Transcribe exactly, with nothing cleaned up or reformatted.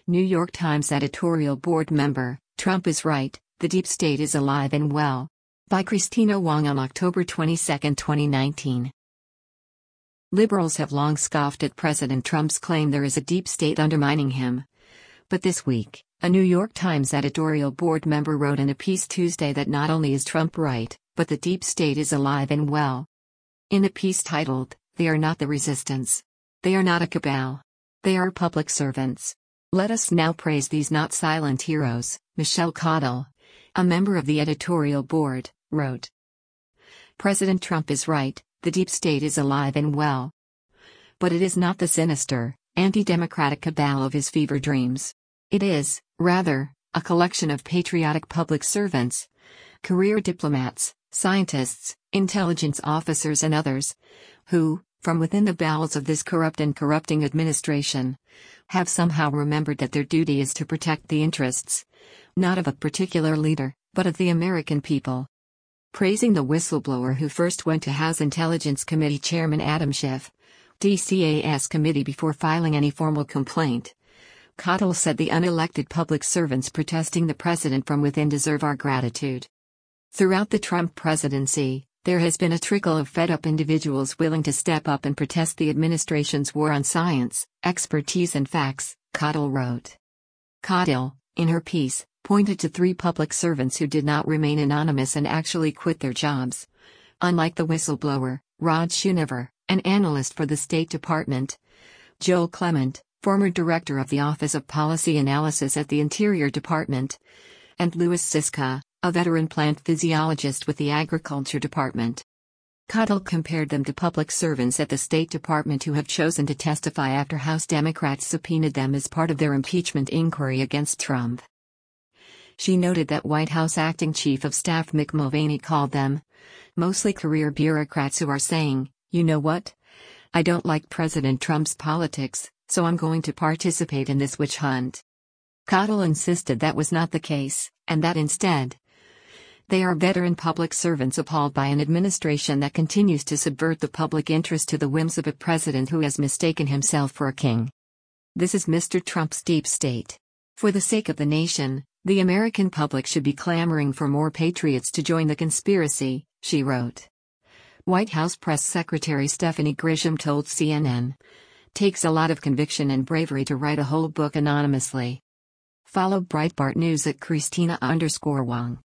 New York Times editorial board member, Trump is right, the deep state is alive and well. By Christina Wong on October twenty-second, twenty nineteen. Liberals have long scoffed at President Trump's claim there is a deep state undermining him. But this week, a New York Times editorial board member wrote in a piece Tuesday that not only is Trump right, but the deep state is alive and well. In a piece titled, "They are not the resistance. They are not a cabal. They are public servants. Let us now praise these not silent heroes," Michelle Caudill, a member of the editorial board, wrote. President Trump is right, the deep state is alive and well. But it is not the sinister, anti-democratic cabal of his fever dreams. It is, rather, a collection of patriotic public servants, career diplomats, scientists, intelligence officers and others, who, from within the bowels of this corrupt and corrupting administration, have somehow remembered that their duty is to protect the interests, not of a particular leader, but of the American people. Praising the whistleblower who first went to House Intelligence Committee Chairman Adam Schiff, D C A S committee before filing any formal complaint, Caudill said the unelected public servants protesting the president from within deserve our gratitude. Throughout the Trump presidency, there has been a trickle of fed-up individuals willing to step up and protest the administration's war on science, expertise and facts, Caudill wrote. Caudill, in her piece, pointed to three public servants who did not remain anonymous and actually quit their jobs. Unlike the whistleblower, Rod Schoonover, an analyst for the State Department, Joel Clement, former director of the Office of Policy Analysis at the Interior Department, and Louis Siska, a veteran plant physiologist with the Agriculture Department. Caudill compared them to public servants at the State Department who have chosen to testify after House Democrats subpoenaed them as part of their impeachment inquiry against Trump. She noted that White House Acting Chief of Staff Mick Mulvaney called them mostly career bureaucrats who are saying, "You know what? I don't like President Trump's politics, so I'm going to participate in this witch hunt." Caudill insisted that was not the case, and that instead, they are veteran public servants appalled by an administration that continues to subvert the public interest to the whims of a president who has mistaken himself for a king. This is Mister Trump's deep state. For the sake of the nation, the American public should be clamoring for more patriots to join the conspiracy, she wrote. White House Press Secretary Stephanie Grisham told C N N, "Takes a lot of conviction and bravery to write a whole book anonymously." Follow Breitbart News at Christina underscore Wong.